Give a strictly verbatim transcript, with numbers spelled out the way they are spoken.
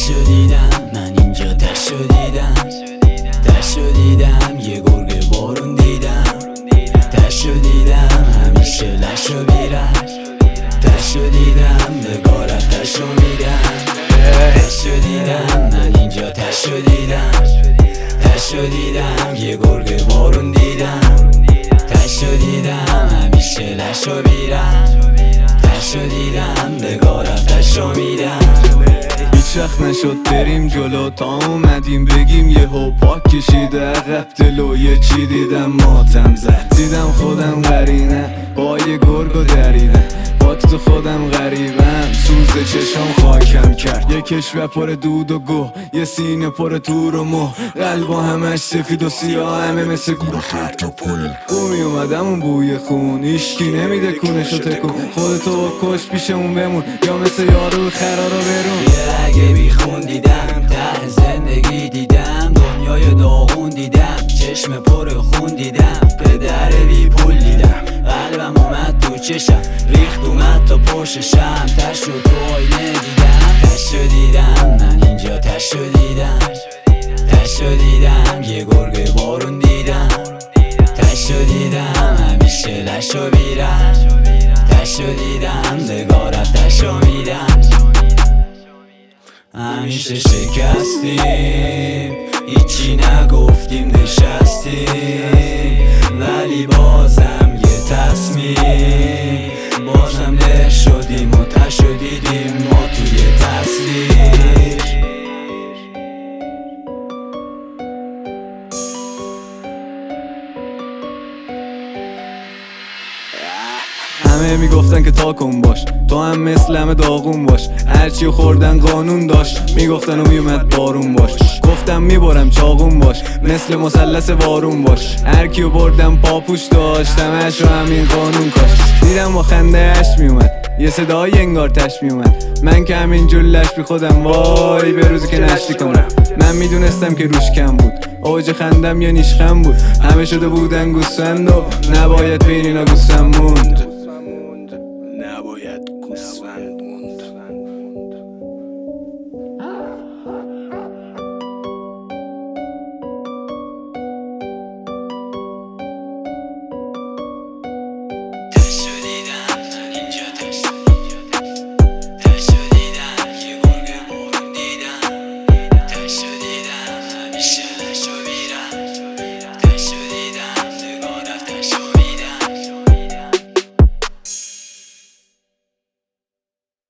تشو دیدم، من اینجا تشو دیدم، تشو دیدم، یه گرگ بارون دیدم، تشو دیدم، همیشه لشو بیرم، تشو دیدم، نگارت تشو میدم، تشو دیدم، من اینجا تشو دیدم، تشو دیدم، یه گرگ بارون دیدم، تشو دیدم، همیشه لشو بیرم، تشو دیدم، نگارت تشو میدم. هیچ وقت نشد بریم جلو تا اومدیم بگیم یهو پاک کشیده عقب دلو یه چی دیدم ماتم زد، دیدم خودم قرینه با یه گرگ و دریدم، پاک تو خودم غریبم، سوز چشم خاکم کرد، یه کشور پر دود و گوه، یه سینه پر تور و مه، قلبا همش سفید و سیاه، همه مثل گوره خرد و پل بومی اومدم اون بوی خون، ایشکی نمیده کونشو تکون، خودتو کش پیشمون بمون یا مثل یارو خرا رو برون. یه اگه بیخون دیدم، ته زندگی دیدم، دنیای داغون دیدم، چشم پر خون دیدم، پدر بی پول دیدم، قلبم اومد تو چشم، ریخت اومد تا پشتشم، تشو تو آینه دیدم، تشو دیدم، من اینجا تشو دیدم، تشو دیدم، یه گرگ بارون دیدم، تشو دیدم، همیشه لشو بیرم، تشو دیدم، نگارت تشو میدم. همیشه شکستیم، هیچی نگفتیم نشستیم، ولی بازم یه تصمیم، بازم له شدیم و تشو دیدیم ما توی تصویر. همه میگفتن که تا کن باش، تو هم مثل همه داغون باش، هرچی خوردن قانون داشت، میگفتن و میومد بارون باش، گفتم میبارم چاقون باش، مثل مثلث وارون باش، هرکیو بردم پاپوش داشت، همش رو همین قانون کاش، دیدم با خنده اش میومد، یه صدای انگار تش میومد، من که همینجور لش بی خودم، وای به روزی که نشتی کنم، من میدونستم که روش کم بود، اوج خندم یا نیشخم بود، همه شده بودن گوسفند و نباید بین اینا گوسفند موند، نباید گوسفند